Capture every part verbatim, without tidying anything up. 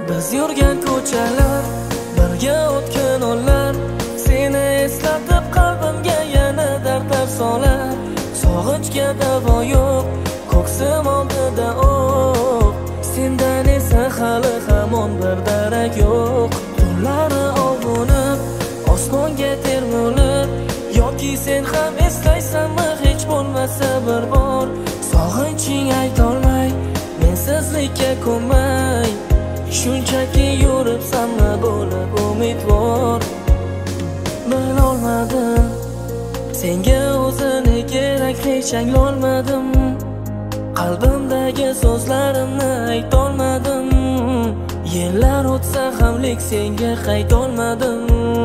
Biz yurgan ko'chalar, birga o'tgan onlar, seni eslatib qalbimga yana dardlar solar. Sog'inchga davo yo'q, ko'ksim oldida o'q, sendan esa hali hamon bir darak yo'q. Tunlari ovunib, osmonga termulib, yoki sen ham eslaysanmi hech bo'lmasa bir bor. Sog'inching aytolmay, mensizlikka ko'nmay, shunchaki yuribsanmi bo'lib umidvor. Bilolmadim, senga o'zini kerak hech anglolmadim, qalbimdagi so'zlarimni aytolmadim. Yillar o'tsa hamlik senga qaytolmadim.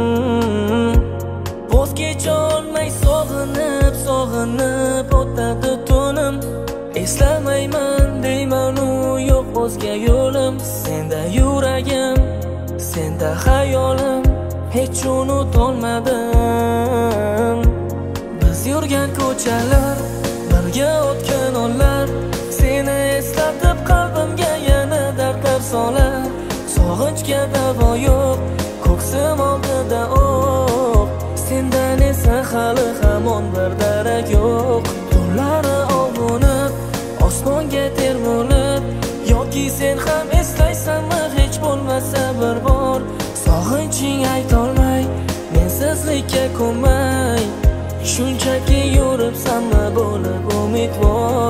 Voz kecholmay sog'inib, sog'inib o'tadi tunim. Eslamayman deyman u yo'q o'zga yo'lim. Senda yuragim, senda hayolim, hech unutolmadim. Biz yurgan ko'chalar, birga o'tgan onlar, seni eslatib qalbimga yana dardlar solar. Sog'inchga davo yo'q, ko'ksim oldida o'q, sendan esa hali hamon bir darak yo'q. Tunlari ovunib, osmonga termulib, yoki sen ham eslaysanmi hech bo'lmasa bir bor. Sog'inching aytolmay, mensizlikka ko'nmay, shunchaki yuribsanmi bo'lib umidvor.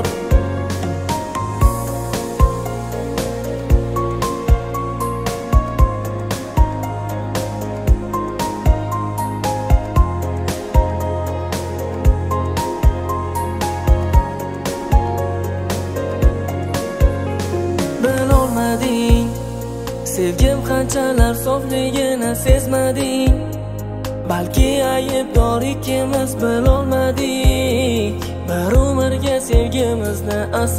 Bilolmading, sevgim qanchalar sofligini sezmading. Balki aybdor ikkimiz bilolmadik, bir umrga sevgimizni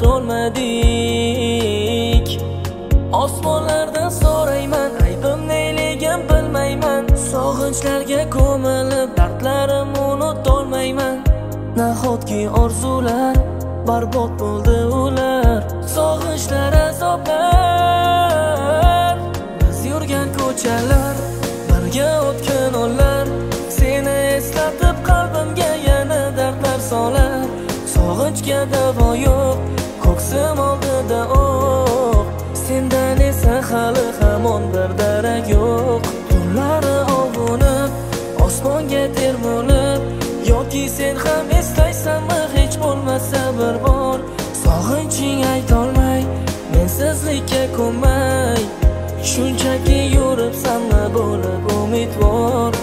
asrolmadik. Osmonlardan so'rayman, aybim neyligim bilmayman, sog'inchlarga ko'milib dardlarim unutolmayman. Nahotki orzular barbod bo'ldi ular, sog'inchlar azoblar. Biz yurgan ko'chalar, birga o'tgan onlar, seni eslatib qalbimga yana dardlar solar. Sog'inchga davo yo'q, ko'ksim oldida o'q, sendan esa hali hamon bir darak yo'q. Tunlari ovunib, osmonga termulib, yoki sen ham eslaysanmi hech bo'lmasa bir bor. Sog'inching aytolmay, mensizlikka ko'nmay, shunchaki yuribsanmi bo'lib umidvor.